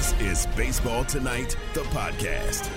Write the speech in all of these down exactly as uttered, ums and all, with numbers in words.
This is Baseball Tonight, the podcast.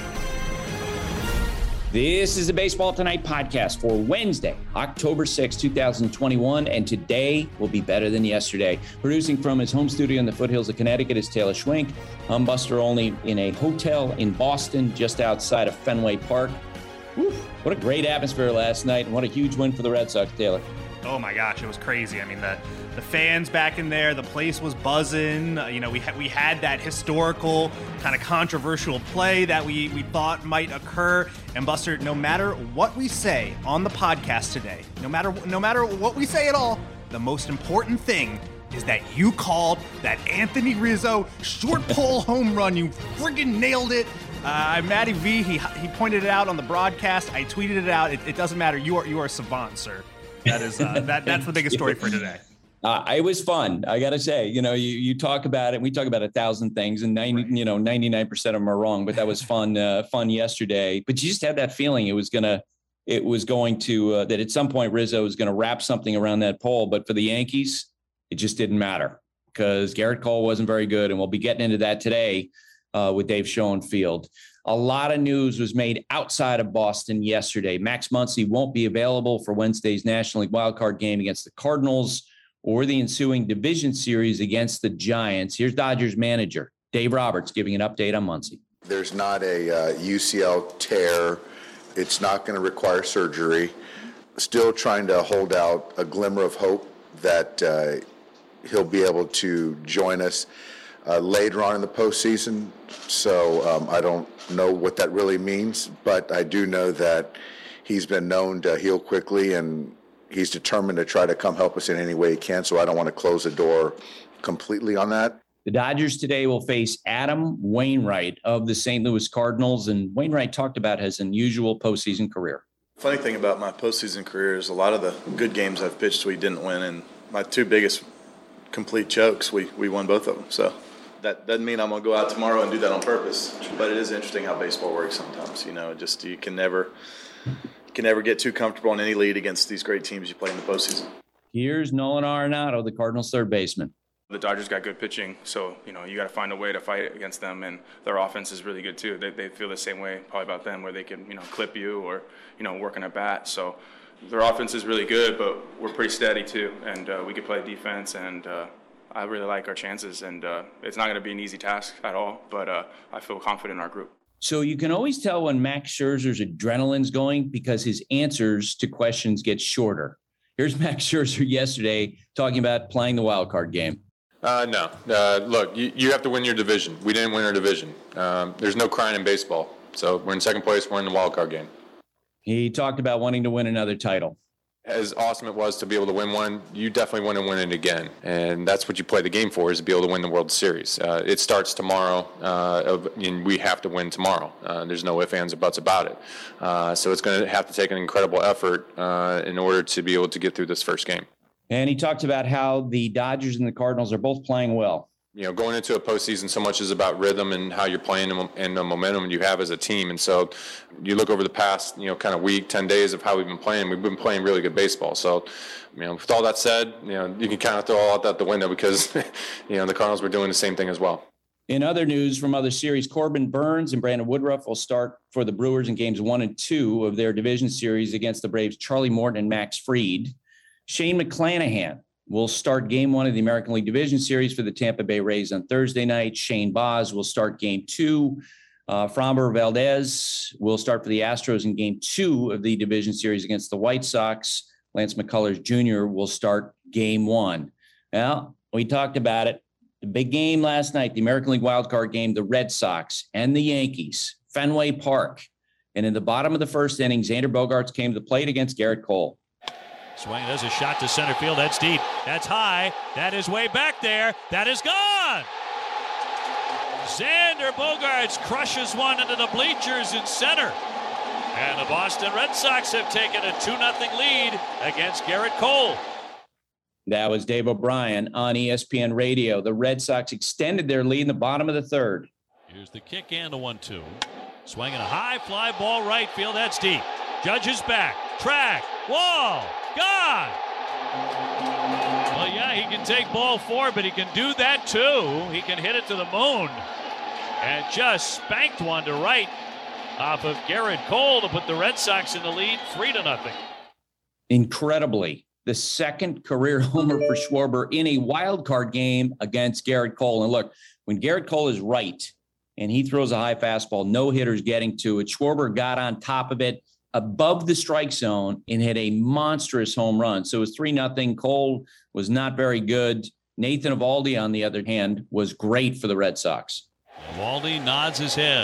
This is the Baseball Tonight podcast for Wednesday, October sixth, twenty twenty-one, and today will be better than yesterday. Producing from his home studio in the foothills of Connecticut is Taylor Schwenk. I'm Buster Olney in a hotel in Boston, just outside of Fenway Park. Whew, what a great atmosphere last night, and what a huge win for the Red Sox, Taylor. Oh my gosh, it was crazy. I mean, the the fans back in there, the place was buzzing. Uh, you know, we had we had that historical kind of controversial play that we we thought might occur. And Buster, no matter what we say on the podcast today, no matter no matter what we say at all, the most important thing is that you called that Anthony Rizzo short pole home run. You friggin' nailed it. Uh, Matty V, he he pointed it out on the broadcast. I tweeted it out. It, it doesn't matter. You are you are a savant, sir. That is uh, that that's the biggest story for today. Uh, it was fun. I got to say, you know, you, you talk about it. We talk about a thousand things and ninety, right. you know, ninety-nine percent of them are wrong, but that was fun, uh, fun yesterday. But you just had that feeling it was going to, it was going to, uh, that at some point Rizzo was going to wrap something around that pole. But for the Yankees, it just didn't matter because Gerrit Cole wasn't very good. And we'll be getting into that today uh, with Dave Schoenfield. A lot of news was made outside of Boston yesterday. Max Muncy won't be available for Wednesday's National League wildcard game against the Cardinals or the ensuing division series against the Giants. Here's Dodgers manager Dave Roberts giving an update on Muncy. There's not a uh, U C L tear. It's not going to require surgery. Still trying to hold out a glimmer of hope that uh, he'll be able to join us uh, later on in the postseason. So um, I don't know what that really means, but I do know that he's been known to heal quickly, and he's determined to try to come help us in any way he can. So I don't want to close the door completely on that. The Dodgers today will face Adam Wainwright of the Saint Louis Cardinals, and Wainwright talked about his unusual postseason career. Funny thing about my postseason career is a lot of the good games I've pitched we didn't win, and my two biggest complete chokes, we, we won both of them. So that doesn't mean I'm going to go out tomorrow and do that on purpose, but it is interesting how baseball works sometimes. You know, just you can never you can never get too comfortable in any lead against these great teams you play in the postseason. Here's Nolan Arenado, the Cardinals' third baseman. The Dodgers got good pitching, so you know you got to find a way to fight against them, and their offense is really good too. They they feel the same way probably about them, where they can you know clip you or you know work on a bat. So their offense is really good, but we're pretty steady too, and uh, we can play defense, and uh, I really like our chances. And uh, it's not going to be an easy task at all, but uh, I feel confident in our group. So you can always tell when Max Scherzer's adrenaline's going because his answers to questions get shorter. Here's Max Scherzer yesterday talking about playing the wild card game. Uh, no. Uh, look, you, you have to win your division. We didn't win our division. Um, there's no crying in baseball. So we're in second place. We're in the wild card game. He talked about wanting to win another title. As awesome it was to be able to win one, you definitely want to win it again. And that's what you play the game for, is to be able to win the World Series. Uh, it starts tomorrow, uh, and we have to win tomorrow. Uh, there's no ifs, ands, or buts about it. Uh, so it's going to have to take an incredible effort uh, in order to be able to get through this first game. And he talked about how the Dodgers and the Cardinals are both playing well. You know, going into a postseason, so much is about rhythm and how you're playing and the momentum you have as a team. And so you look over the past, you know, kind of week, ten days of how we've been playing. We've been playing really good baseball. So, you know, with all that said, you know, you can kind of throw all that out the window because, you know, the Cardinals were doing the same thing as well. In other news from other series, Corbin Burns and Brandon Woodruff will start for the Brewers in games one and two of their division series against the Braves' Charlie Morton and Max Fried. Shane McClanahan will start game one of the American League Division Series for the Tampa Bay Rays on Thursday night. Shane Baz will start game two. Uh, Framber Valdez will start for the Astros in game two of the Division Series against the White Sox. Lance McCullers Junior will start game one. Well, we talked about it. The big game last night, the American League wildcard game, the Red Sox and the Yankees, Fenway Park. And in the bottom of the first inning, Xander Bogaerts came to the plate against Gerrit Cole. Swing, there's a shot to center field. That's deep. That's high. That is way back there. That is gone. Xander Bogaerts crushes one into the bleachers in center. And the Boston Red Sox have taken a two nothing lead against Gerrit Cole. That was Dave O'Brien on E S P N Radio. The Red Sox extended their lead in the bottom of the third. Here's the kick and the one two. Swinging a high fly ball right field. That's deep. Judge is back. Track. Wall. Gone. Well, yeah, he can take ball four, but he can do that too. He can hit it to the moon. and just spanked one to right off of Garrett Cole to put the Red Sox in the lead, three to nothing. Incredibly, the second career homer for Schwarber in a wild card game against Garrett Cole. And look, when Garrett Cole is right and he throws a high fastball, no hitters getting to it. Schwarber got on top of it above the strike zone and hit a monstrous home run. So it was three nothing. Cole was not very good. Nathan Eovaldi, on the other hand, was great for the Red Sox. Eovaldi nods his head.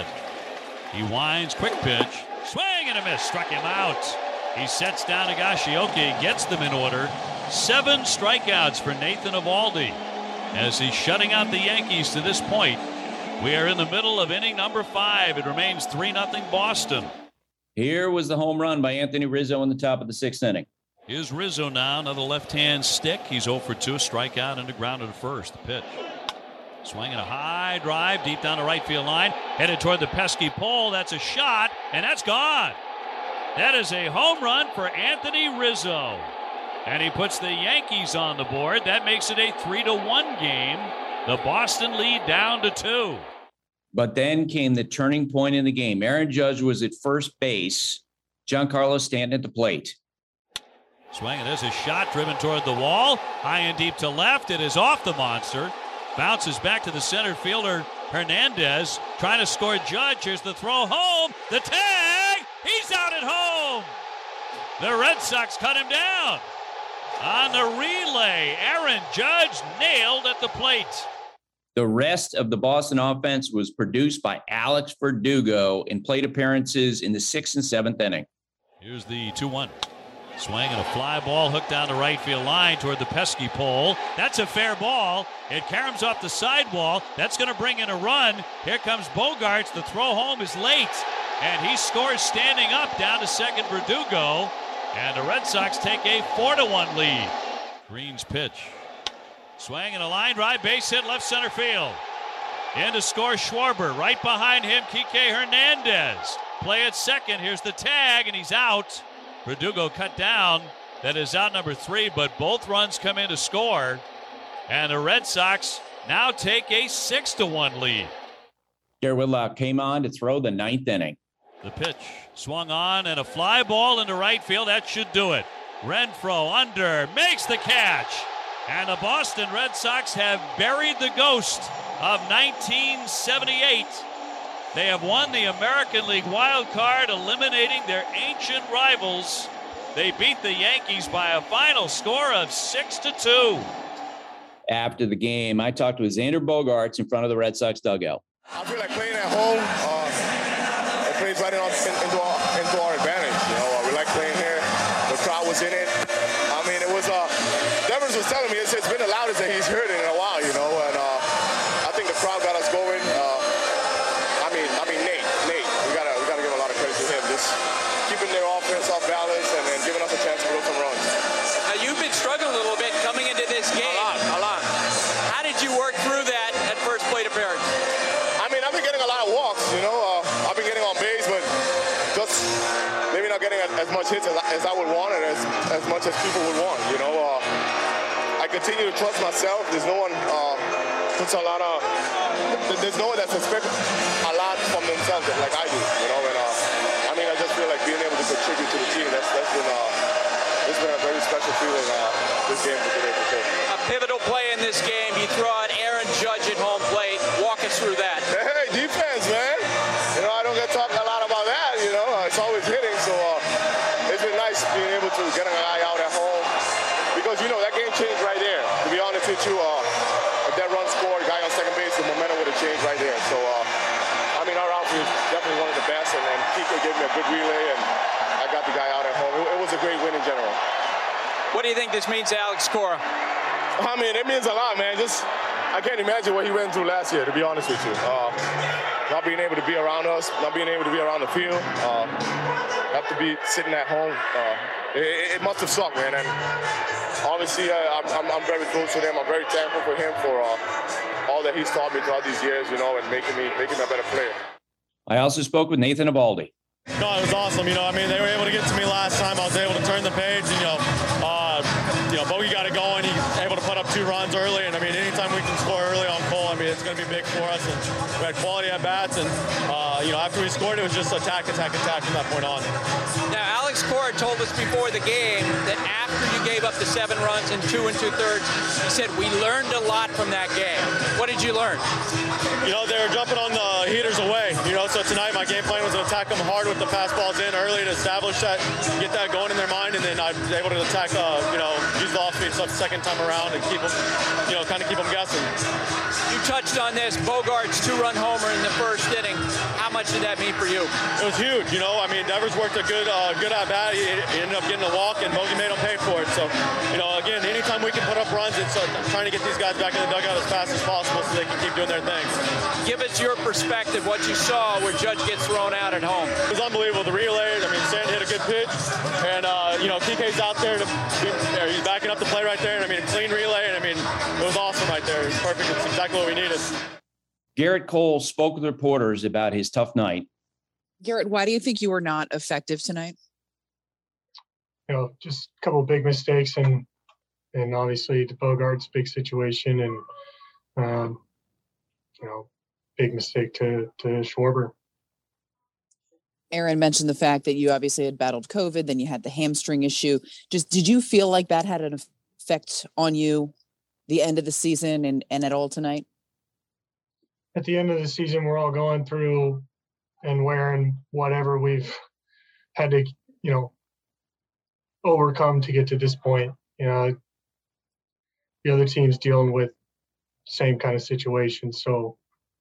He winds, quick pitch, swing and a miss, struck him out. He sets down Higashioka, gets them in order. Seven strikeouts for Nathan Eovaldi as he's shutting out the Yankees to this point. We are in the middle of inning number five. It remains three nothing Boston. Here was the home run by Anthony Rizzo in the top of the sixth inning. Here's Rizzo now, another left-hand stick. He's oh for two, strikeout and a ground to first. The pitch. Swinging a high drive deep down the right field line. Headed toward the pesky pole. That's a shot, and that's gone. That is a home run for Anthony Rizzo. And he puts the Yankees on the board. That makes it a three to one game. The Boston lead down to two. But then came the turning point in the game. Aaron Judge was at first base. Giancarlo Stanton at the plate. Swinging, there's a shot driven toward the wall. High and deep to left. It is off the monster. Bounces back to the center fielder, Hernandez, trying to score Judge. Here's the throw home. The tag. He's out at home. The Red Sox cut him down. On the relay, Aaron Judge nailed at the plate. The rest of the Boston offense was produced by Alex Verdugo in plate appearances in the sixth and seventh inning. Here's the two one. Swing and a fly ball hooked down the right field line toward the pesky pole. That's a fair ball. It caroms off the sidewall. That's going to bring in a run. Here comes Bogaerts. The throw home is late. And he scores standing up down to second Verdugo. And the Red Sox take a four to one lead. Green's pitch. Swing and a line drive, base hit left center field. In to score Schwarber. Right behind him, Kike Hernandez. Play at second. Here's the tag, and he's out. Verdugo cut down. That is out number three, but both runs come in to score. And the Red Sox now take a six to one lead. Garrett Whitlock came on to throw the ninth inning. The pitch swung on and a fly ball into right field. That should do it. Renfroe under, makes the catch. And the Boston Red Sox have buried the ghost of nineteen seventy-eight. They have won the American League wild card, eliminating their ancient rivals. They beat the Yankees by a final score of six to two. After the game, I talked with Xander Bogaerts in front of the Red Sox dugout. I feel like playing at home, uh, it plays right in on, in, into, our, into our advantage. You know, uh, we like playing here. The crowd was in it. I mean, it was, uh, Devers was telling me it's, it's been the loudest that he's heard it in a while, you know, and uh, I think the crowd got us going. Uh, I mean, I mean, Nate, Nate, we gotta, we gotta give a lot of credit to him. Just keeping their offense off balance and, and giving us a chance to go some runs. Now, you've been struggling a little bit coming into this game. A lot, a lot. How did you work through that at first plate appearance? I mean, I've been getting a lot of walks, you know. Uh, I've been getting on base, but just maybe not getting as much hits as, as I would want and as, as much as people would want, you know. Uh, I continue to trust myself. There's no one uh, puts a lot of, there's no one that's expecting a lot from themselves like I do, you know. And uh, I mean, I just feel like being able to contribute to the team, that's, that's been, uh, it's been a very special feeling uh, this game for today, for sure. A pivotal play in this game. You throw out Aaron Judge at home plate. Walk us through that. Hey, defense, man. You know, I don't get talked a lot about that, you know. Uh, it's always hitting, so uh, it's been nice being able to get a guy out at home. Because, you know, that game changed right there. To be honest with you, uh, if that run scored, guy on second base, the momentum would have changed right there. So, uh, I mean, our outfield is definitely one of the best, and, and Kike gave me a good relay, and I got the guy out at home. It, it was a great win in general. What do you think this means to Alex Cora? I mean, it means a lot, man. Just, I can't imagine what he went through last year, to be honest with you. Uh, not being able to be around us, not being able to be around the field, uh, have to be sitting at home. Uh, it, it must have sucked, man. And obviously, uh, I'm, I'm, I'm very close to him. I'm very thankful for him for uh, all that he's taught me throughout these years, you know, and making me making me a better player. I also spoke with Nathan Eovaldi. No, it was awesome. You know, I mean, they were able to get to me last time. I was able to turn the page, and, you know, uh, you know, Bogey got it going. He was able to put up two runs early, and I mean, anytime we can score early on Cole, I mean, it's going to be big for us. And we had quality at bat. shots, and uh, you know, after we scored, it was just attack, attack, attack from that point on. Now, Alex Cora told us before the game that after you gave up the seven runs in two and two thirds, he said, we learned a lot from that game. What did you learn? You know, they were jumping on the heaters away, you know, so tonight my game plan was to attack them hard with the fastballs in early to establish that, get that going in their mind, and then I was able to attack, uh, you know, use the off-speed stuff the second time around and keep them, you know, kind of keep them guessing. You touched on this, Bogaerts' two-run homer in the first inning. How much did that mean for you? It was huge, you know, I mean, Devers worked a good uh, good at-bat. He, he ended up getting a walk, and Bogey made him pay for it. So, you know, again, anytime we can put up runs, it's uh, trying to get these guys back in the dugout as fast as possible so they can keep doing their thing. Give us your perspective, what you saw where Judge gets thrown out at home. It was unbelievable. The relay, I mean, Sand hit a good pitch, and, uh, you know, T K's out there. To, he's backing up the play right there, and, I mean, clean relay, and, I mean, it was awesome right there. It was perfect. It's exactly what we needed. Garrett Cole spoke with reporters about his tough night. Garrett, why do you think you were not effective tonight? You know, just a couple of big mistakes, and and obviously the Bogaerts' big situation, and um, you know, big mistake to to Schwarber. Aaron mentioned the fact that you obviously had battled COVID, then you had the hamstring issue. Just did you feel like that had an effect on you the end of the season and, and at all tonight? At the end of the season, we're all going through and wearing whatever we've had to, you know, overcome to get to this point. You know, the other team's dealing with same kind of situation. So,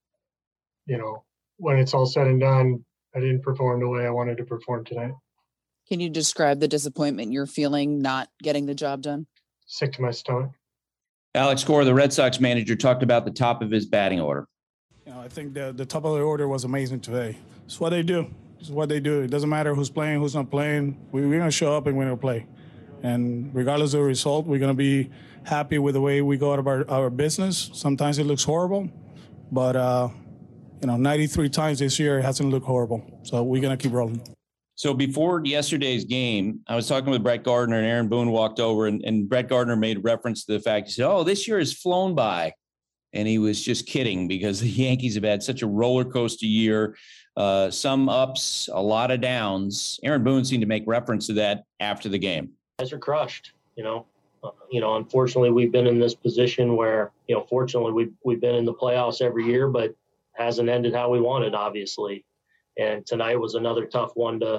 you know, when it's all said and done, I didn't perform the way I wanted to perform tonight. Can you describe the disappointment you're feeling not getting the job done? Sick to my stomach. Alex Cora, the Red Sox manager, talked about the top of his batting order. You know, I think the, the top of the order was amazing today. It's what they do. It's what they do. It doesn't matter who's playing, who's not playing. We, we're going to show up and we're going to play. And regardless of the result, we're going to be happy with the way we go about our, our business. Sometimes it looks horrible, but, uh, you know, ninety-three times this year, it hasn't looked horrible. So we're going to keep rolling. So before yesterday's game, I was talking with Brett Gardner, and Aaron Boone walked over, and, and Brett Gardner made reference to the fact, he said, oh, this year has flown by. And he was just kidding because the Yankees have had such a roller coaster year, uh, some ups, a lot of downs. Aaron Boone seemed to make reference to that after the game. Guys are crushed, you know. Uh, you know, unfortunately, we've been in this position where, you know, fortunately, we've, we've been in the playoffs every year, but hasn't ended how we wanted, obviously. And tonight was another tough one to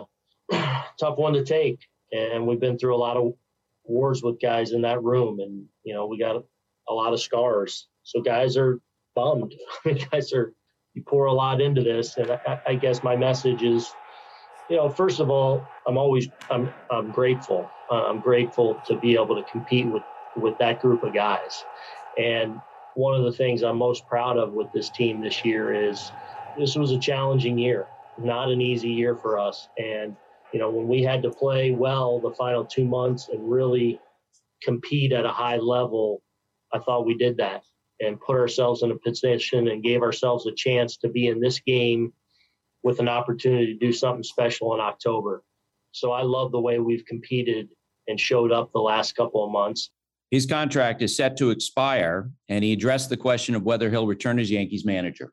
tough one to take. And we've been through a lot of wars with guys in that room, and, you know, we got a lot of scars. So guys are bummed. guys are, you pour a lot into this. And I, I guess my message is, you know, first of all, I'm always, I'm, I'm grateful. Uh, I'm grateful to be able to compete with, with that group of guys. And one of the things I'm most proud of with this team this year is this was a challenging year, not an easy year for us. And, you know, when we had to play well the final two months and really compete at a high level, I thought we did that and put ourselves in a position and gave ourselves a chance to be in this game with an opportunity to do something special in October. So I love the way we've competed and showed up the last couple of months. His contract is set to expire, and he addressed the question of whether he'll return as Yankees manager.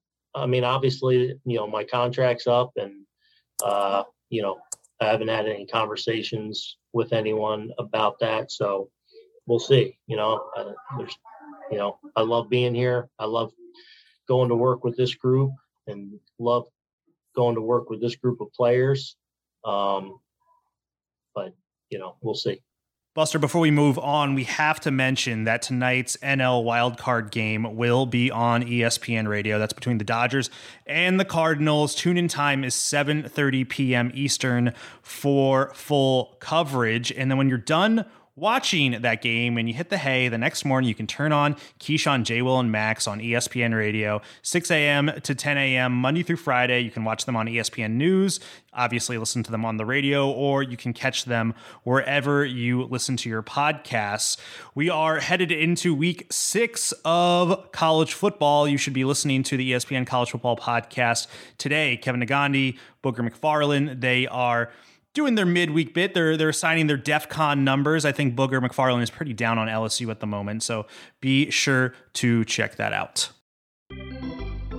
I mean, obviously, you know, my contract's up, and, uh, you know, I haven't had any conversations with anyone about that. So we'll see. You know, uh, there's, you know, I love being here. I love going to work with this group and love going to work with this group of players. Um, but, you know, we'll see. Buster, before we move on, we have to mention that tonight's N L wildcard game will be on E S P N Radio. That's between the Dodgers and the Cardinals. Tune-in time is seven thirty p.m. Eastern for full coverage. And then when you're done watching that game and you hit the hay, the next morning you can turn on Keyshawn, J. Will, and Max on E S P N Radio, six a.m. to ten a.m. Monday through Friday. You can watch them on E S P N News, obviously listen to them on the radio, or you can catch them wherever you listen to your podcasts. We are headed into week six of college football. You should be listening to the E S P N College Football Podcast today. Kevin Negandhi, Booger McFarland, they are doing their midweek bit. They're they're signing their DEF CON numbers. I think Booger McFarland is pretty down on L S U at the moment, so be sure to check that out.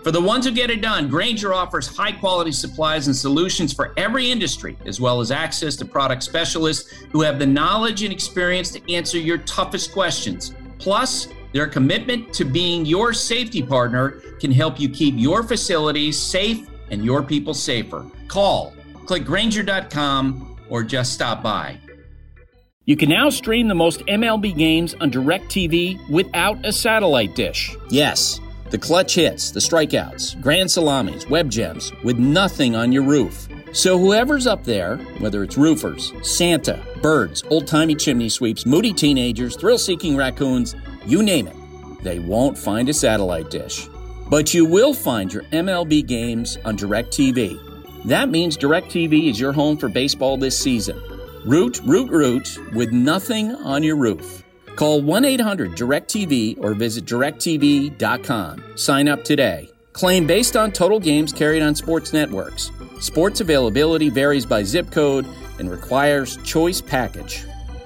For the ones who get it done, Grainger offers high-quality supplies and solutions for every industry, as well as access to product specialists who have the knowledge and experience to answer your toughest questions. Plus, their commitment to being your safety partner can help you keep your facilities safe and your people safer. Call, click Grainger dot com, or just stop by. You can now stream the most M L B games on DirecTV without a satellite dish. Yes, the clutch hits, the strikeouts, grand salamis, web gems, with nothing on your roof. So whoever's up there, whether it's roofers, Santa, birds, old-timey chimney sweeps, moody teenagers, thrill-seeking raccoons, you name it, they won't find a satellite dish. But you will find your M L B games on DirecTV. That means DirecTV is your home for baseball this season. Root, root, root, with nothing on your roof. Call one eight hundred direct T V or visit direct T V dot com. Sign up today. Claim based on total games carried on sports networks. Sports availability varies by zip code and requires choice package.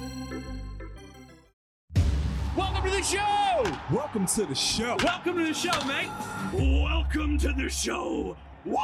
Welcome to the show! Welcome to the show. Welcome to the show, mate! Welcome to the show!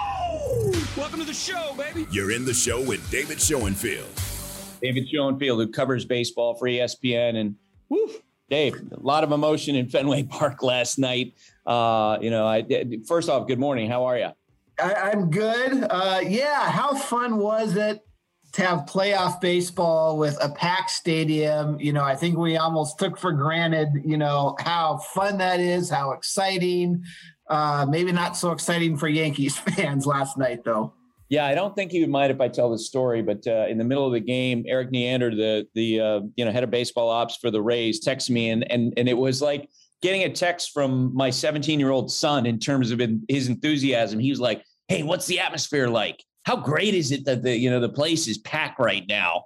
Whoa! Welcome to the show, baby! You're in the show with David Schoenfield. David Schoenfield, who covers baseball for E S P N. And whew, Dave, a lot of emotion in Fenway Park last night. Uh, you know, I first off, good morning. How are you? I, I'm good. Uh, yeah. How fun was it to have playoff baseball with a packed stadium? You know, I think we almost took for granted, you know, how fun that is, how exciting. Uh, maybe not so exciting for Yankees fans last night, though. Yeah, I don't think he would mind if I tell the story, but uh, in the middle of the game, Eric Neander, the the uh, you know head of baseball ops for the Rays, texted me, and and and it was like getting a text from my seventeen-year-old son in terms of his enthusiasm. He was like, "Hey, what's the atmosphere like? How great is it that the you know the place is packed right now?"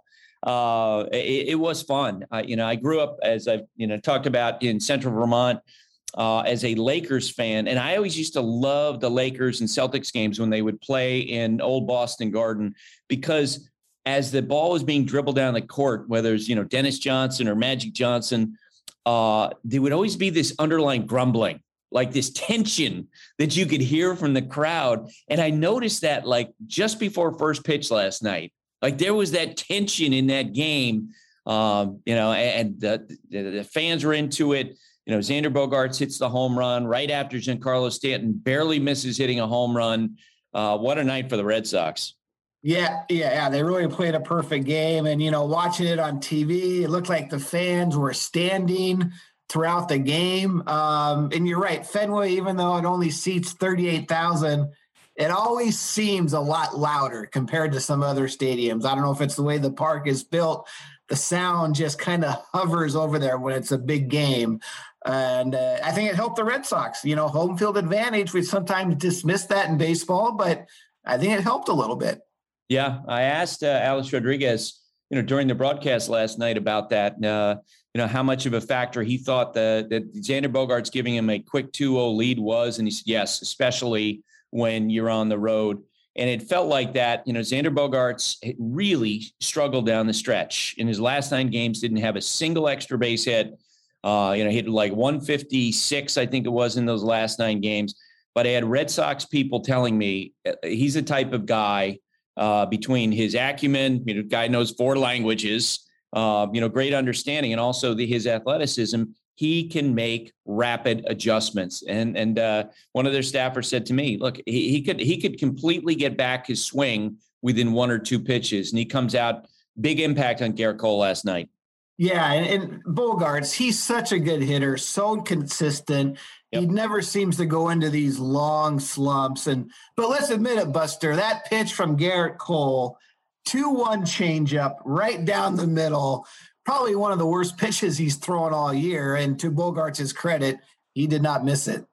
Uh, it, it was fun. I, you know, I grew up, as I've you know talked about, in Central Vermont. Uh, as a Lakers fan, and I always used to love the Lakers and Celtics games when they would play in Old Boston Garden, because as the ball was being dribbled down the court, whether it's, you know, Dennis Johnson or Magic Johnson, uh, there would always be this underlying grumbling, like this tension that you could hear from the crowd. And I noticed that like just before first pitch last night, like there was that tension in that game, um, you know, and the, the fans were into it. You know, Xander Bogaerts hits the home run right after Giancarlo Stanton barely misses hitting a home run. Uh, what a night for the Red Sox. Yeah, yeah, yeah. They really played a perfect game. And, you know, watching it on T V, it looked like the fans were standing throughout the game. Um, and you're right, Fenway, even though it only seats thirty-eight thousand, it always seems a lot louder compared to some other stadiums. I don't know if it's the way the park is built. The sound just kind of hovers over there when it's a big game. And uh, I think it helped the Red Sox. You know, home field advantage, we sometimes dismiss that in baseball, but I think it helped a little bit. Yeah, I asked uh, Alex Rodriguez, you know, during the broadcast last night about that, uh, you know, how much of a factor he thought the, that Xander Bogaerts giving him a quick two oh lead was. And he said, yes, especially when you're on the road. And it felt like that, you know, Xander Bogaerts really struggled down the stretch. In his last nine games, didn't have a single extra base hit. Uh, you know, he had like one fifty-six, I think it was, in those last nine games. But I had Red Sox people telling me he's the type of guy uh, between his acumen, you know, guy knows four languages, uh, you know, great understanding, and also the, his athleticism. He can make rapid adjustments. And and uh, one of their staffers said to me, look, he, he could he could completely get back his swing within one or two pitches. And he comes out, big impact on Garrett Cole last night. Yeah, and, and Bogaerts, he's such a good hitter, so consistent. Yep. He never seems to go into these long slumps. And but let's admit it, Buster, that pitch from Garrett Cole, two one changeup right down the middle, probably one of the worst pitches he's thrown all year. And to Bogaerts' credit, he did not miss it.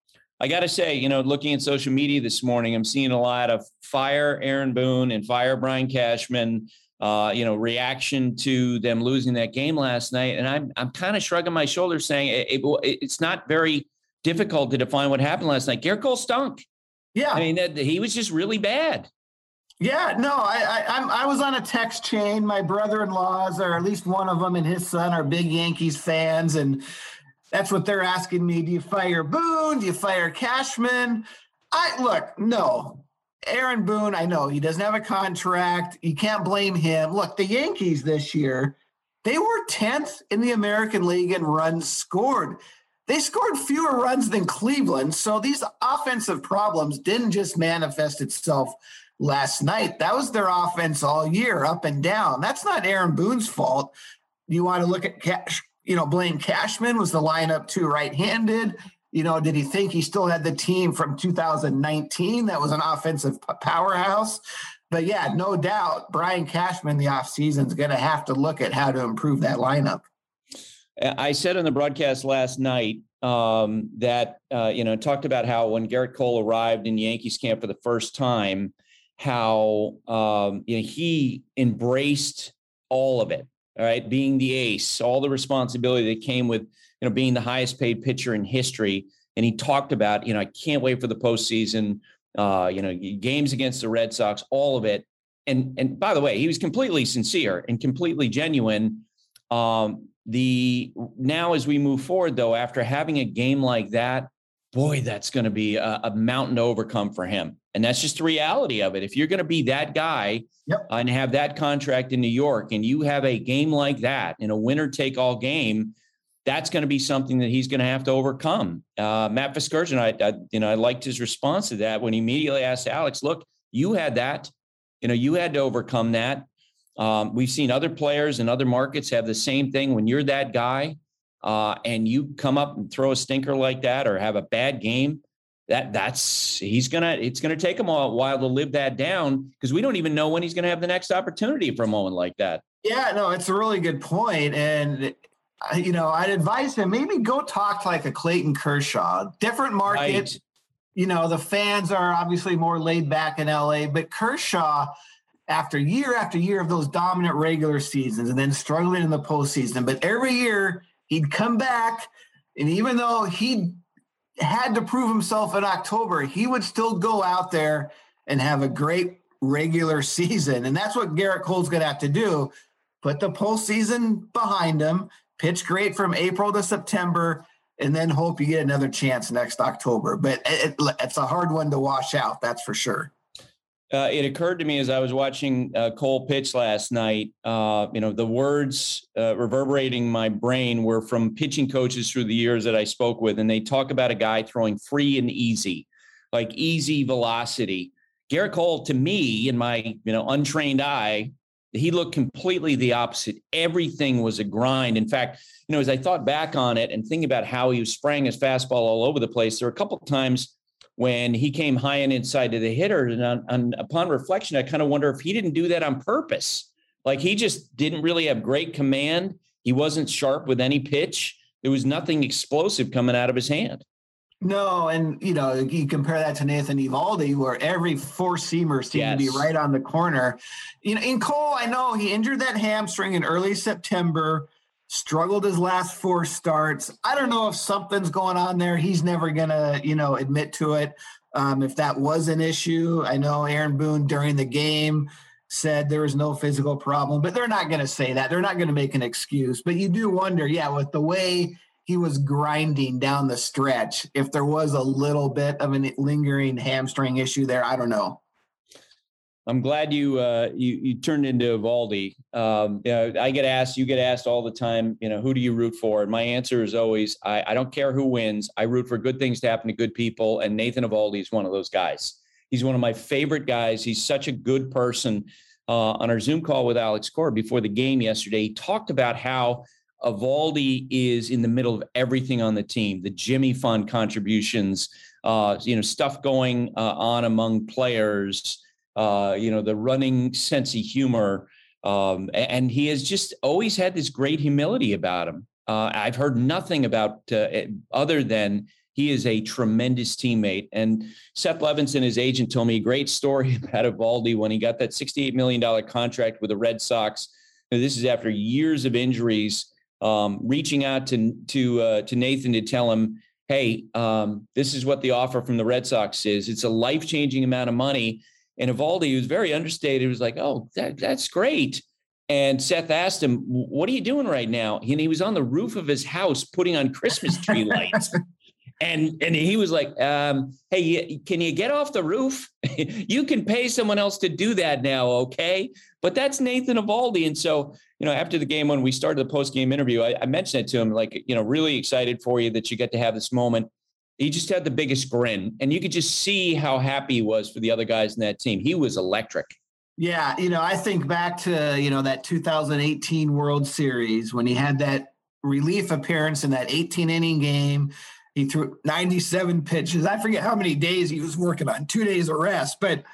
I got to say, you know, looking at social media this morning, I'm seeing a lot of fire Aaron Boone and fire Brian Cashman. Uh, you know, reaction to them losing that game last night. And I'm I'm kind of shrugging my shoulders saying it, it, it's not very difficult to define what happened last night. Garrett Cole stunk. Yeah. I mean, that, he was just really bad. Yeah, no, I, I I'm I was on a text chain. My brother-in-laws, or at least one of them and his son, are big Yankees fans. And that's what they're asking me. Do you fire Boone? Do you fire Cashman? I look, no. Aaron Boone, I know he doesn't have a contract. You can't blame him. Look, the Yankees this year, they were tenth in the American League in runs scored. They scored fewer runs than Cleveland. So these offensive problems didn't just manifest itself last night. That was their offense all year, up and down. That's not Aaron Boone's fault. You want to look at Cash, you know, Blaine Cashman was the lineup too right-handed. You know, did he think he still had the team from two thousand nineteen that was an offensive powerhouse? But yeah, no doubt, Brian Cashman, the offseason, is going to have to look at how to improve that lineup. I said on the broadcast last night um, that, uh, you know, talked about how when Garrett Cole arrived in Yankees camp for the first time, how um, you know, he embraced all of it, all right, being the ace, all the responsibility that came with, you know, being the highest paid pitcher in history. And he talked about, you know, I can't wait for the postseason, uh, you know, games against the Red Sox, all of it. And, and by the way, he was completely sincere and completely genuine. Um, the now, as we move forward, though, after having a game like that, boy, that's going to be a, a mountain to overcome for him. And that's just the reality of it. If you're going to be that guy yep. and have that contract in New York, and you have a game like that in a winner take all game, that's going to be something that he's going to have to overcome. Uh, Matt Vasgersian, I, I, you know, I liked his response to that when he immediately asked Alex, look, you had that, you know, you had to overcome that. Um, we've seen other players in other markets have the same thing. When you're that guy uh, and you come up and throw a stinker like that or have a bad game, that that's, he's going to, it's going to take him a while to live that down, because we don't even know when he's going to have the next opportunity for a moment like that. Yeah, no, it's a really good point. And you know, I'd advise him maybe go talk to like a Clayton Kershaw, different market. Right. You know, the fans are obviously more laid back in L A, but Kershaw, after year after year of those dominant regular seasons and then struggling in the postseason, but every year he'd come back, and even though he had to prove himself in October, he would still go out there and have a great regular season. And that's what Garrett Cole's going to have to do. Put the postseason behind him, pitch great from April to September, and then hope you get another chance next October. But it, it, it's a hard one to wash out, that's for sure. Uh, it occurred to me as I was watching uh, Cole pitch last night, uh, you know, the words uh, reverberating my brain were from pitching coaches through the years that I spoke with, and they talk about a guy throwing free and easy, like easy velocity. Garrett Cole, to me, in my, you know, untrained eye, he looked completely the opposite. Everything was a grind. In fact, you know, as I thought back on it and thinking about how he was spraying his fastball all over the place, there were a couple of times when he came high and inside to the hitter. And on, on, upon reflection, I kind of wonder if he didn't do that on purpose. Like, he just didn't really have great command. He wasn't sharp with any pitch. There was nothing explosive coming out of his hand. No, and, you know, you compare that to Nathan Eovaldi, where every four-seamer seemed yes. to be right on the corner. You know, in Cole, I know he injured that hamstring in early September, struggled his last four starts. I don't know if something's going on there. He's never going to, you know, admit to it. Um, if that was an issue, I know Aaron Boone during the game said there was no physical problem, but they're not going to say that. They're not going to make an excuse. But you do wonder, yeah, with the way he was grinding down the stretch, if there was a little bit of a lingering hamstring issue there, I don't know. I'm glad you uh, you you turned into Eovaldi. Um, you know, I get asked, you get asked all the time, you know, who do you root for? And my answer is always, I, I don't care who wins. I root for good things to happen to good people. And Nathan Eovaldi is one of those guys. He's one of my favorite guys. He's such a good person. Uh, on our Zoom call with Alex Cora before the game yesterday, he talked about how Eovaldi is in the middle of everything on the team, the Jimmy Fund contributions, uh, you know, stuff going uh, on among players, uh, you know, the running sense of humor. Um, and he has just always had this great humility about him. Uh, I've heard nothing about uh, other than he is a tremendous teammate. And Seth Levinson, his agent, told me a great story about Eovaldi when he got that sixty-eight million dollars contract with the Red Sox. Now, this is after years of injuries. Um, reaching out to to uh, to Nathan to tell him, hey, um, this is what the offer from the Red Sox is. It's a life-changing amount of money. And Eovaldi, who was very understated, he was like, oh, that, that's great. And Seth asked him, what are you doing right now? And he was on the roof of his house putting on Christmas tree lights. And and he was like, um, hey, can you get off the roof? You can pay someone else to do that now, okay? But that's Nathan Eovaldi. And so, you know, after the game, when we started the post-game interview, I, I mentioned it to him, like, you know, really excited for you that you get to have this moment. He just had the biggest grin. And you could just see how happy he was for the other guys in that team. He was electric. Yeah, you know, I think back to, you know, that two thousand eighteen World Series when he had that relief appearance in that eighteen-inning game. He threw ninety-seven pitches. I forget how many days he was working on, two days of rest. But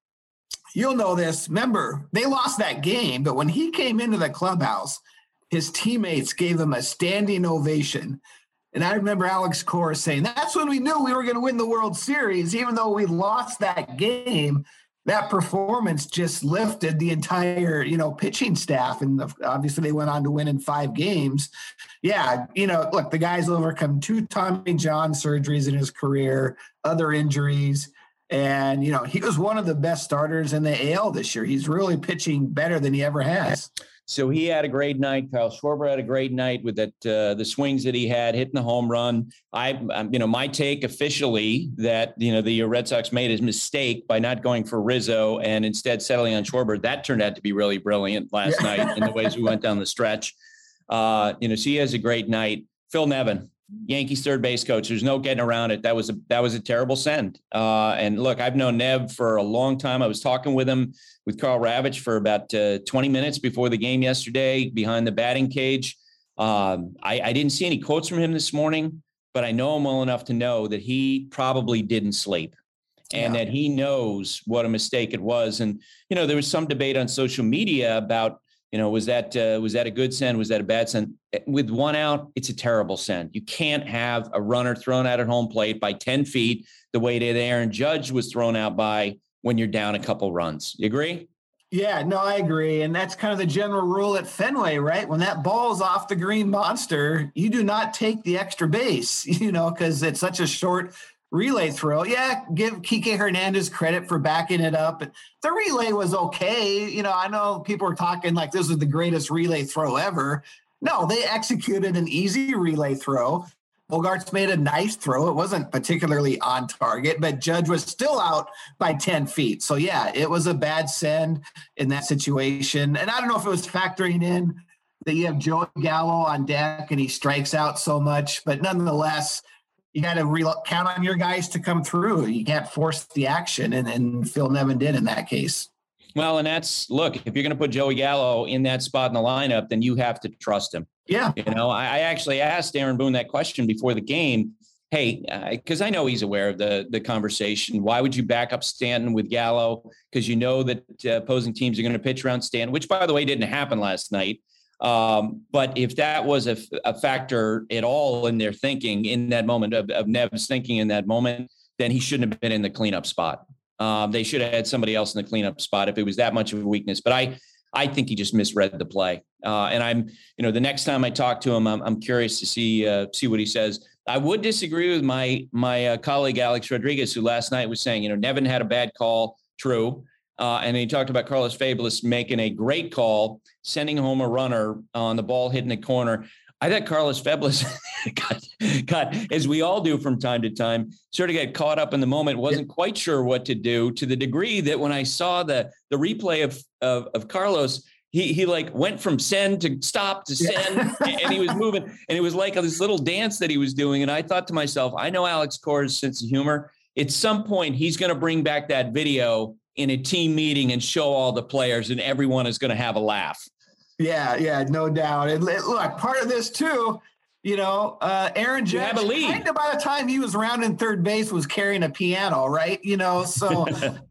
you'll know this. Remember, they lost that game, but when he came into the clubhouse, his teammates gave him a standing ovation. And I remember Alex Cora saying, that's when we knew we were going to win the World Series, even though we lost that game. That performance just lifted the entire, you know, pitching staff. And obviously they went on to win in five games. Yeah. You know, look, the guy's overcome two Tommy John surgeries in his career, other injuries. And, you know, he was one of the best starters in the A L this year. He's really pitching better than he ever has. So he had a great night. Kyle Schwarber had a great night with that, uh, the swings that he had, hitting the home run. I, um, you know, my take officially that, you know, the Red Sox made his mistake by not going for Rizzo and instead settling on Schwarber. That turned out to be really brilliant last yeah. night in the ways we went down the stretch. Uh, you know, so he has a great night. Phil Nevin, Yankees third base coach. There's no getting around it. That was a that was a terrible send. Uh, and look, I've known Nev for a long time. I was talking with him with Carl Ravitch for about uh, twenty minutes before the game yesterday behind the batting cage. Um, I, I didn't see any quotes from him this morning, but I know him well enough to know that he probably didn't sleep and yeah. that he knows what a mistake it was. And, you know, there was some debate on social media about, you know, was that uh, was that a good send? Was that a bad send? With one out, it's a terrible send. You can't have a runner thrown out at home plate by ten feet the way that Aaron Judge was thrown out by when you're down a couple runs. You agree? Yeah, no, I agree. And that's kind of the general rule at Fenway, right? When that ball's off the green monster, you do not take the extra base, you know, because it's such a short relay throw. Yeah, give Kike Hernandez credit for backing it up. The relay was okay. You know, I know people are talking like this is the greatest relay throw ever. No, they executed an easy relay throw. Bogaerts made a nice throw. It wasn't particularly on target, but Judge was still out by ten feet. So, yeah, it was a bad send in that situation. And I don't know if it was factoring in that you have Joey Gallo on deck and he strikes out so much, but nonetheless, you got to re- count on your guys to come through. You can't force the action, and, and Phil Nevin did in that case. Well, and that's, look, if you're going to put Joey Gallo in that spot in the lineup, then you have to trust him. Yeah. You know, I, I actually asked Aaron Boone that question before the game. Hey, because uh, I know he's aware of the the conversation. Why would you back up Stanton with Gallo? Because you know that uh, opposing teams are going to pitch around Stanton, which, by the way, didn't happen last night. Um, but if that was a, a factor at all in their thinking in that moment of, of Nev's thinking in that moment, then he shouldn't have been in the cleanup spot. Um, they should have had somebody else in the cleanup spot if it was that much of a weakness. But I, I think he just misread the play. Uh, and I'm, you know, the next time I talk to him, I'm, I'm curious to see uh, see what he says. I would disagree with my my uh, colleague Alex Rodriguez, who last night was saying, you know, Nevin had a bad call. True. Uh, and he talked about Carlos Fabulous making a great call, sending home a runner on the ball hitting the corner. I thought Carlos Fabulous got, got, as we all do from time to time, sort of got caught up in the moment, wasn't quite sure what to do, to the degree that when I saw the the replay of of, of Carlos, he he like went from send to stop to send, yeah. and he was moving, and it was like this little dance that he was doing. And I thought to myself, I know Alex Cora's sense of humor. At some point, he's going to bring back that video in a team meeting and show all the players, and everyone is going to have a laugh. Yeah, yeah, no doubt. And look, part of this too, you know, uh, Aaron Judge, have a lead. Kind of by the time he was around in third base, was carrying a piano, right? You know, so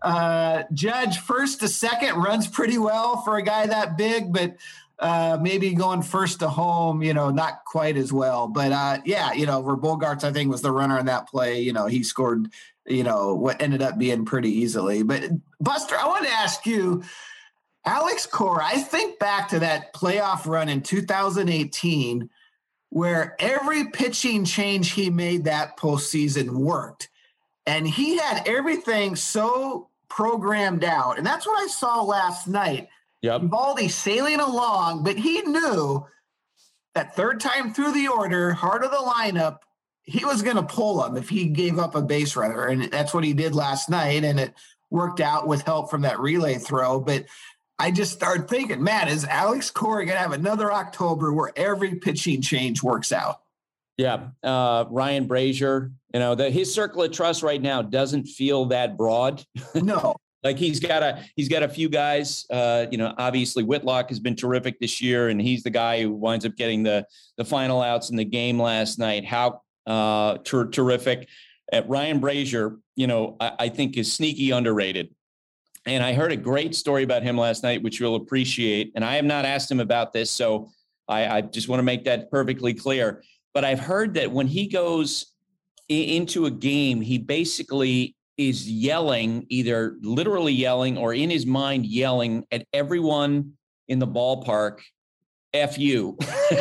uh, Judge first to second runs pretty well for a guy that big, but uh, maybe going first to home, you know, not quite as well. But uh, yeah, you know, where Bogaerts, I think, was the runner in that play. You know, he scored, you know, what ended up being pretty easily. But Buster, I want to ask you, Alex Cora, I think back to that playoff run in two thousand eighteen where every pitching change he made that postseason worked. And he had everything so programmed out. And that's what I saw last night. Yep. Eovaldi sailing along, but he knew that third time through the order, heart of the lineup, he was going to pull him if he gave up a base runner. And that's what he did last night. And it worked out with help from that relay throw. But I just started thinking, man, is Alex Cora going to have another October where every pitching change works out? Yeah. Uh, Ryan Brazier, you know, the, his circle of trust right now doesn't feel that broad. No. Like he's got a, he's got a few guys, uh, you know, obviously Whitlock has been terrific this year, and he's the guy who winds up getting the, the final outs in the game last night. How uh, ter- terrific. At Ryan Brazier, you know, I, I think is sneaky underrated. And I heard a great story about him last night, which you'll appreciate. And I have not asked him about this, so I, I just want to make that perfectly clear. But I've heard that when he goes i- into a game, he basically is yelling, either literally yelling or in his mind yelling at everyone in the ballpark, F you.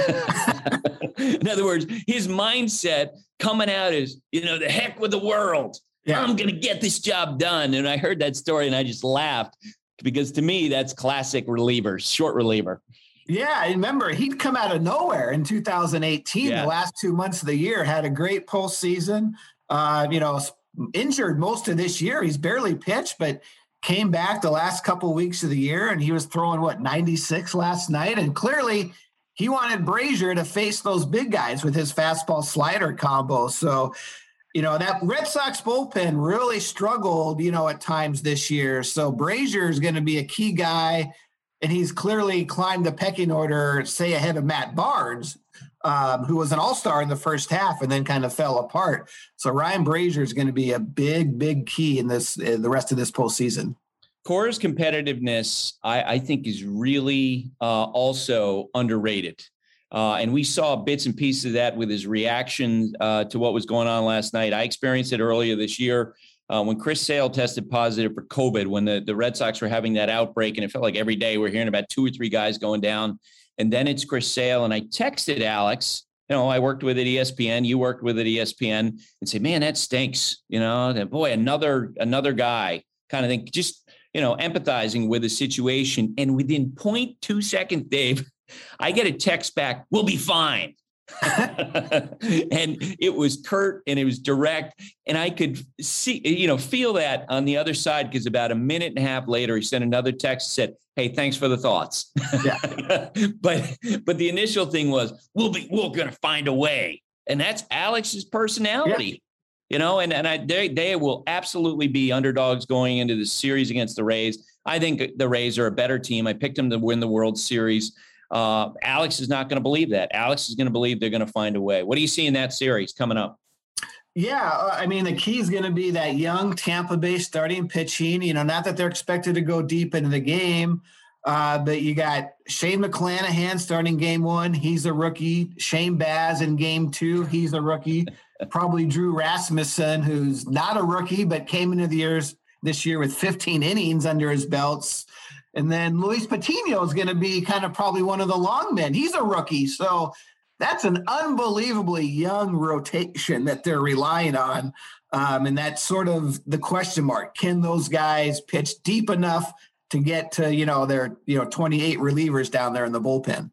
In other words, his mindset coming out is, you know, the heck with the world. Yeah. I'm going to get this job done. And I heard that story and I just laughed, because to me, that's classic reliever, short reliever. Yeah, I remember he'd come out of nowhere in two thousand eighteen. Yeah. The last two months of the year, had a great postseason. Uh, you know, injured most of this year. He's barely pitched, but came back the last couple of weeks of the year, and he was throwing, what, ninety-six last night. And clearly he wanted Brazier to face those big guys with his fastball slider combo. So, you know, that Red Sox bullpen really struggled, you know, at times this year. So Brazier is going to be a key guy. And he's clearly climbed the pecking order, say, ahead of Matt Barnes, um, who was an all-star in the first half and then kind of fell apart. So Ryan Brazier is going to be a big, big key in this, in the rest of this postseason. Cora's competitiveness, I, I think, is really uh, also underrated. Uh, and we saw bits and pieces of that with his reaction uh, to what was going on last night. I experienced it earlier this year. Uh, when Chris Sale tested positive for COVID, when the, the Red Sox were having that outbreak, and it felt like every day we're hearing about two or three guys going down, and then it's Chris Sale. And I texted Alex, you know, I worked with at E S P N, you worked with at E S P N, and say, man, that stinks. You know, that boy, another, another guy kind of think, just, you know, empathizing with the situation. And within zero point two seconds, Dave, I get a text back, we'll be fine. And it was curt and it was direct, and I could see, you know, feel that on the other side, because about a minute and a half later, he sent another text, said, hey, thanks for the thoughts. Yeah. but but the initial thing was, we'll be we're gonna find a way. And that's Alex's personality. Yeah. You know, and, and I they they will absolutely be underdogs going into the series against the Rays. I think the Rays are a better team. I picked them to win the World Series. Uh, Alex is not going to believe that. Alex is going to believe they're going to find a way. What do you see in that series coming up? Yeah, I mean, the key is going to be that young Tampa Bay starting pitching. You know, not that they're expected to go deep into the game, uh, but you got Shane McClanahan starting game one. He's a rookie. Shane Baz in game two. He's a rookie. Probably Drew Rasmussen, who's not a rookie, but came into the years this year with fifteen innings under his belts. And then Luis Patino is going to be kind of probably one of the long men. He's a rookie. So that's an unbelievably young rotation that they're relying on. Um, and that's sort of the question mark. Can those guys pitch deep enough to get to, you know, their, you know, twenty-eight relievers down there in the bullpen?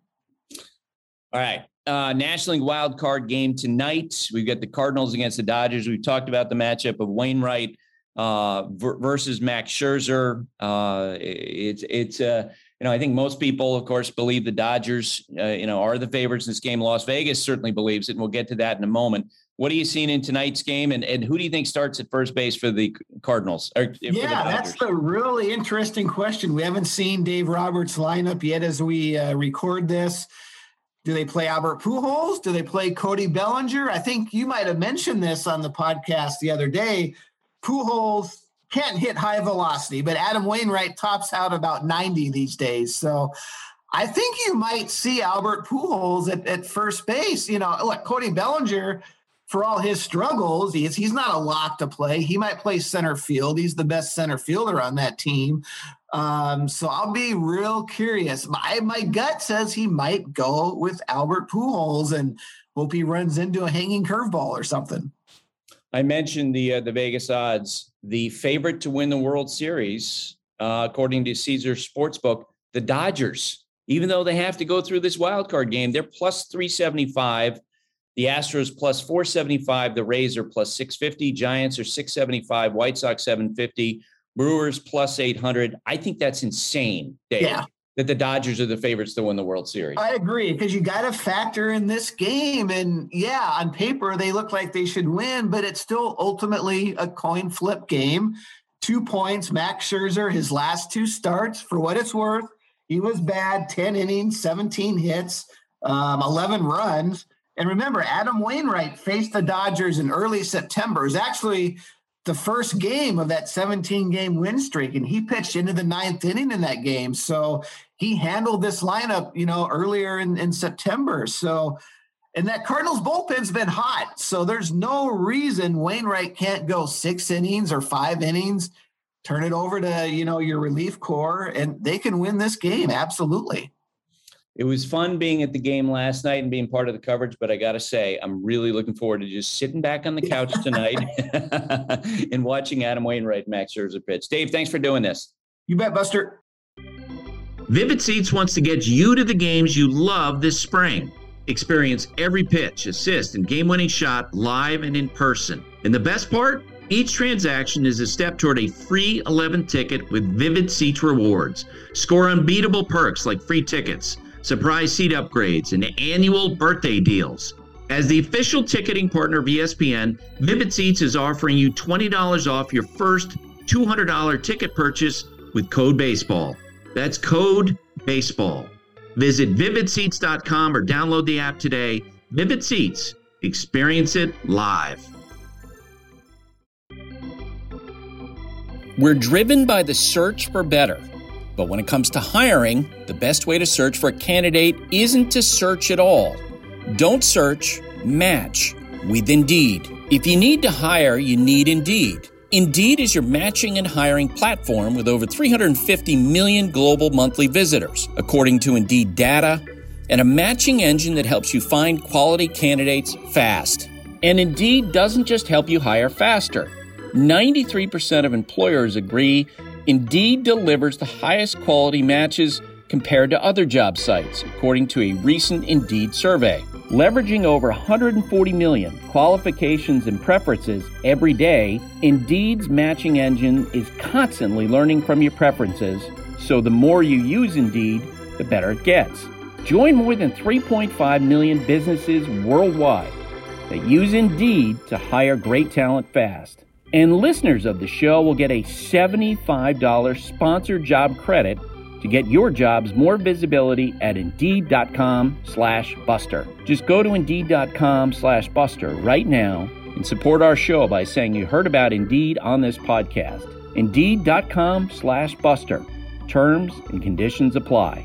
All right. Uh, National League wild card game tonight. We've got the Cardinals against the Dodgers. We've talked about the matchup of Wainwright uh, versus Max Scherzer. Uh, it's, it's, uh, you know, I think most people, of course, believe the Dodgers, uh, you know, are the favorites in this game. Las Vegas certainly believes it, and we'll get to that in a moment. What are you seeing in tonight's game, and, and who do you think starts at first base for the Cardinals? Or, yeah, the that's the really interesting question. We haven't seen Dave Roberts' lineup yet as we uh, record this. Do they play Albert Pujols? Do they play Cody Bellinger? I think you might have mentioned this on the podcast the other day. Pujols can't hit high velocity, but Adam Wainwright tops out about ninety these days. So I think you might see Albert Pujols at, at first base. You know, look, Cody Bellinger, for all his struggles, he's, he's not a lock to play. He might play center field. He's the best center fielder on that team. Um, so I'll be real curious. My, my gut says he might go with Albert Pujols and hope he runs into a hanging curveball or something. I mentioned the uh, the Vegas odds. The favorite to win the World Series, uh, according to Caesar Sportsbook, the Dodgers. Even though they have to go through this wild card game, they're plus three seventy-five. The Astros plus four seventy-five, the Rays are plus six fifty, Giants are six seventy-five, White Sox seven fifty, Brewers plus eight hundred. I think that's insane, Dave, Yeah. that the Dodgers are the favorites to win the World Series. I agree, because you got to factor in this game. And yeah, on paper, they look like they should win, but it's still ultimately a coin flip game. Two points, Max Scherzer, his last two starts, for what it's worth, he was bad, ten innings, seventeen hits, um, eleven runs. And remember, Adam Wainwright faced the Dodgers in early September. It was actually the first game of that seventeen-game win streak, and he pitched into the ninth inning in that game. So he handled this lineup, you know, earlier in, in September. So, and that Cardinals bullpen's been hot. So there's no reason Wainwright can't go six innings or five innings, turn it over to, you know, your relief corps, and they can win this game. Absolutely. It was fun being at the game last night and being part of the coverage, but I got to say, I'm really looking forward to just sitting back on the couch tonight and watching Adam Wainwright and Max Scherzer pitch. Dave, thanks for doing this. You bet, Buster. Vivid Seats wants to get you to the games you love this spring. Experience every pitch, assist, and game-winning shot live and in person. And the best part? Each transaction is a step toward a free eleventh ticket with Vivid Seats rewards. Score unbeatable perks like free tickets, surprise seat upgrades, and annual birthday deals. As the official ticketing partner of E S P N, Vivid Seats is offering you twenty dollars off your first two hundred dollars ticket purchase with code BASEBALL. That's code BASEBALL. Visit vivid seats dot com or download the app today. Vivid Seats. Experience it live. We're driven by the search for better. But when it comes to hiring, the best way to search for a candidate isn't to search at all. Don't search, match with Indeed. If you need to hire, you need Indeed. Indeed is your matching and hiring platform with over three hundred fifty million global monthly visitors, according to Indeed data, and a matching engine that helps you find quality candidates fast. And Indeed doesn't just help you hire faster. ninety-three percent of employers agree Indeed delivers the highest quality matches compared to other job sites, according to a recent Indeed survey. Leveraging over one hundred forty million qualifications and preferences every day, Indeed's matching engine is constantly learning from your preferences, so the more you use Indeed, the better it gets. Join more than three point five million businesses worldwide that use Indeed to hire great talent fast. And listeners of the show will get a seventy-five dollars sponsored job credit to get your jobs more visibility at Indeed.com slash Buster. Just go to Indeed.com slash Buster right now and support our show by saying you heard about Indeed on this podcast. Indeed.com slash Buster. Terms and conditions apply.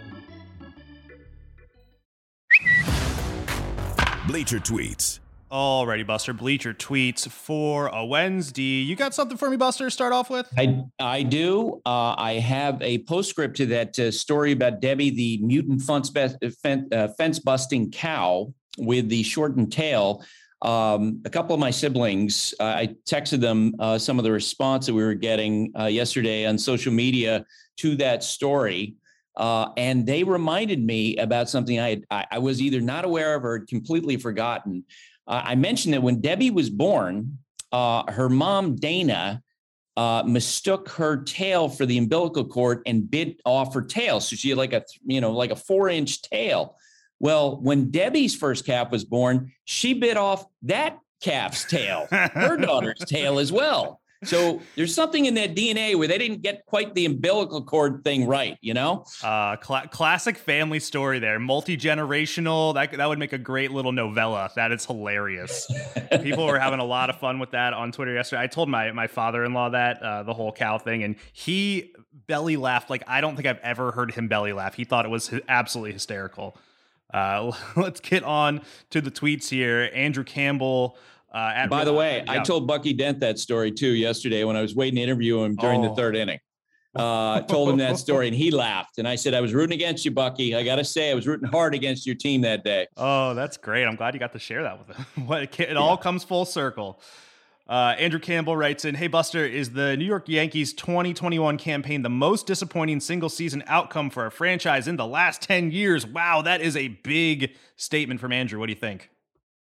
Bleacher Tweets. Alrighty, Buster. Bleacher Tweets for a Wednesday. You got something for me, Buster, to start off with? I, I do. Uh, I have a postscript to that uh, story about Debbie, the mutant fence, uh, fence busting cow with the shortened tail. Um, a couple of my siblings, uh, I texted them uh, some of the response that we were getting uh, yesterday on social media to that story. Uh, and they reminded me about something I, had, I, I was either not aware of or had completely forgotten. Uh, I mentioned that when Debbie was born, uh, her mom, Dana, uh, mistook her tail for the umbilical cord and bit off her tail. So she had like a, you know, like a four inch tail. Well, when Debbie's first calf was born, she bit off that calf's tail, her daughter's tail as well. So there's something in that D N A where they didn't get quite the umbilical cord thing right, you know? Uh, cl- classic family story there. Multi-generational. That, that would make a great little novella. That is hilarious. People were having a lot of fun with that on Twitter yesterday. I told my, my father-in-law that, uh, the whole cow thing, and he belly laughed like I don't think I've ever heard him belly laugh. He thought it was absolutely hysterical. Uh, let's get on to the tweets here. Andrew Campbell... Uh, at By the way, yeah. I told Bucky Dent that story too yesterday when I was waiting to interview him during oh. the third inning. Uh, told him that story and he laughed. And I said, I was rooting against you, Bucky. I got to say, I was rooting hard against your team that day. Oh, that's great. I'm glad you got to share that with him. It, it all comes full circle. Uh, Andrew Campbell writes in, hey, Buster, is the New York Yankees twenty twenty-one campaign the most disappointing single season outcome for a franchise in the last ten years? Wow, that is a big statement from Andrew. What do you think?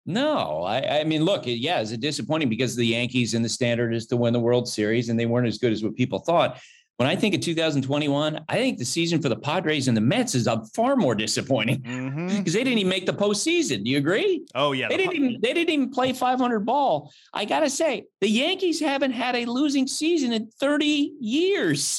No, I, I mean, look, yeah, it's disappointing because the Yankees and the standard is to win the World Series, and they weren't as good as what people thought. When I think of two thousand twenty-one, I think the season for the Padres and the Mets is far more disappointing because mm-hmm. they didn't even make the postseason. Do you agree? Oh yeah, they the didn't even they didn't even play five hundred ball. I gotta say, the Yankees haven't had a losing season in thirty years.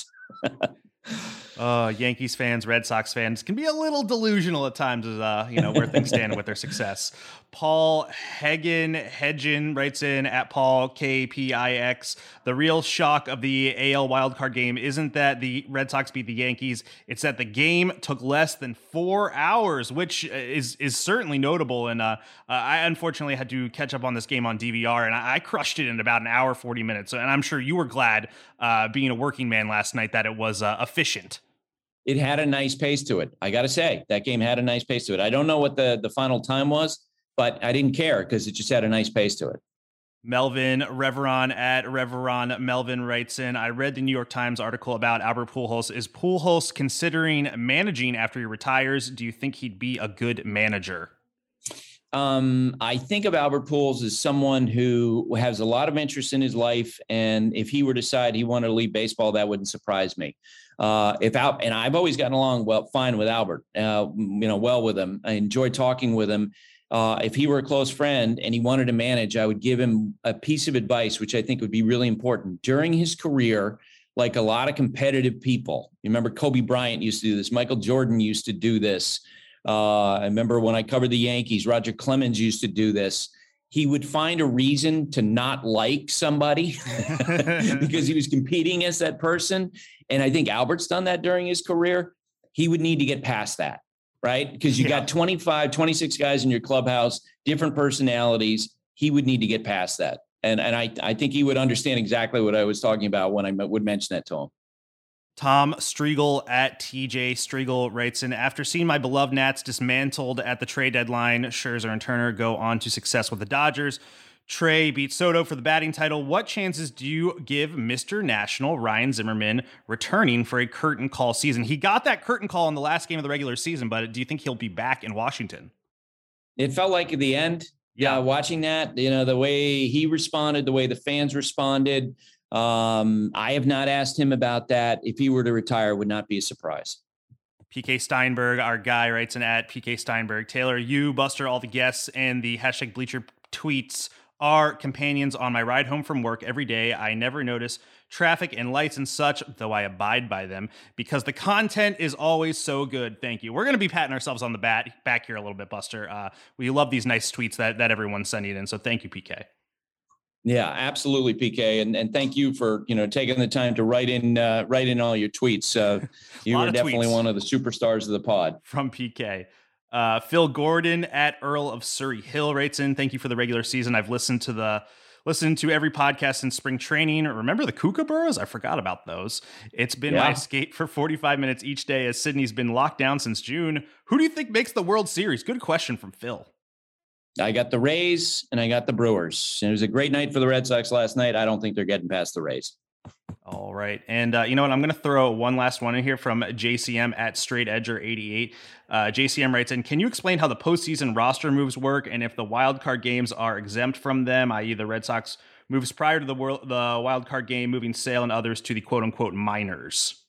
Uh, Yankees fans, Red Sox fans can be a little delusional at times as, uh, you know, where things stand with their success. Paul Hagen Hedgen writes in at Paul K P I X. The real shock of the A L wildcard game isn't that the Red Sox beat the Yankees. It's that the game took less than four hours, which is, is certainly notable. And uh, I unfortunately had to catch up on this game on D V R, and I, I crushed it in about an hour, forty minutes. And I'm sure you were glad, uh, being a working man last night, that it was uh, efficient. It had a nice pace to it. I got to say, that game had a nice pace to it. I don't know what the, the final time was, but I didn't care because it just had a nice pace to it. Melvin Reveron at Reveron Melvin writes in, I read the New York Times article about Albert Pujols. Is Pujols considering managing after he retires? Do you think he'd be a good manager? Um, I think of Albert Pujols as someone who has a lot of interest in his life. And if he were to decide he wanted to leave baseball, that wouldn't surprise me. Uh, if Al, and I've always gotten along well, fine with Albert, uh, you know, well with him. I enjoy talking with him. Uh, if he were a close friend and he wanted to manage, I would give him a piece of advice, which I think would be really important during his career. Like a lot of competitive people, you remember Kobe Bryant used to do this. Michael Jordan used to do this. Uh, I remember when I covered the Yankees, Roger Clemens used to do this. He would find a reason to not like somebody because he was competing against that person. And I think Albert's done that during his career. He would need to get past that, right? Because you yeah. got twenty-five, twenty-six guys in your clubhouse, different personalities. He would need to get past that. And, and I, I think he would understand exactly what I was talking about when I would mention that to him. Tom Striegel at T J Striegel writes in, after seeing my beloved Nats dismantled at the trade deadline, Scherzer and Turner go on to success with the Dodgers. Trey beats Soto for the batting title. What chances do you give Mister National Ryan Zimmerman returning for a curtain call season? He got that curtain call in the last game of the regular season, but do you think he'll be back in Washington? It felt like at the end, yeah, watching that, you know, the way he responded, the way the fans responded. Um, I have not asked him about that. If he were to retire, it would not be a surprise. P K Steinberg, our guy, writes in at P K Steinberg. Taylor, you, Buster, all the guests, and the hashtag Bleacher tweets are companions on my ride home from work every day. I never notice traffic and lights and such, though I abide by them because the content is always so good. Thank you. We're going to be patting ourselves on the bat back here a little bit, Buster. Uh, we love these nice tweets that, that everyone's sending in. So thank you, P K. Yeah, absolutely, P K, and and thank you for you know taking the time to write in uh, write in all your tweets. Uh, you were definitely tweets. One of the superstars of the pod. From P K, uh, Phil Gordon at Earl of Surrey Hill writes in, thank you for the regular season. I've listened to the listened to every podcast in spring training. Remember the Kookaburras? I forgot about those. It's been yeah. my escape for forty-five minutes each day as Sydney's been locked down since June. Who do you think makes the World Series? Good question from Phil. I got the Rays and I got the Brewers. And it was a great night for the Red Sox last night. I don't think they're getting past the Rays. All right. And uh, you know what? I'm going to throw one last one in here from J C M at Straight Edger eighty-eight. Uh, J C M writes in, can you explain how the postseason roster moves work and if the wild card games are exempt from them, that is the Red Sox moves prior to the, world, the wild card game, moving Sale and others to the quote unquote minors?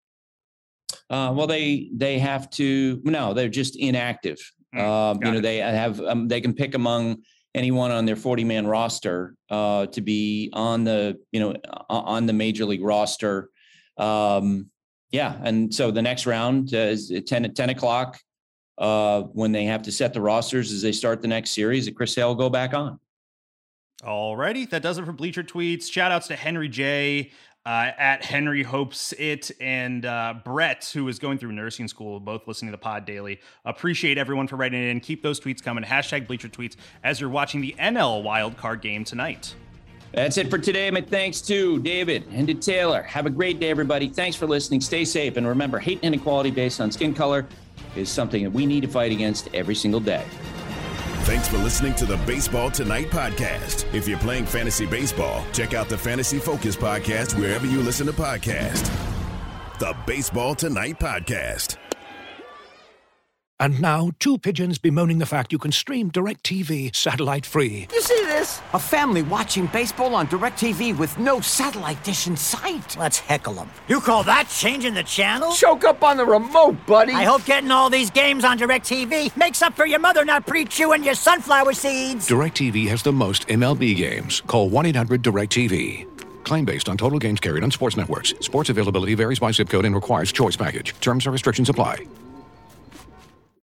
Uh, well, they they have to. No, they're just inactive. Um, you know, it. they have, um, they can pick among anyone on their forty man roster, uh, to be on the, you know, on the major league roster. Um, yeah. And so the next round uh, is at ten at ten o'clock, uh, when they have to set the rosters as they start the next series, that Chris Sale will go back on. All righty. That does it for Bleacher Tweets. Shout outs to Henry J, Uh, at Henry Hopes It, and uh, Brett, who is going through nursing school, both listening to the pod daily. Appreciate everyone for writing in. Keep those tweets coming. Hashtag Bleacher Tweets as you're watching the N L wildcard game tonight. That's it for today. My thanks to David and to Taylor. Have a great day, everybody. Thanks for listening. Stay safe. And remember, hate and inequality based on skin color is something that we need to fight against every single day. Thanks for listening to the Baseball Tonight podcast. If you're playing fantasy baseball, check out the Fantasy Focus podcast wherever you listen to podcasts. The Baseball Tonight podcast. And now, two pigeons bemoaning the fact you can stream DirecTV satellite-free. You see this? A family watching baseball on DirecTV with no satellite dish in sight. Let's heckle them. You call that changing the channel? Choke up on the remote, buddy. I hope getting all these games on DirecTV makes up for your mother not pre-chewing your sunflower seeds. DirecTV has the most M L B games. Call one eight hundred direct T V. Claim based on total games carried on sports networks. Sports availability varies by zip code and requires choice package. Terms and restrictions apply.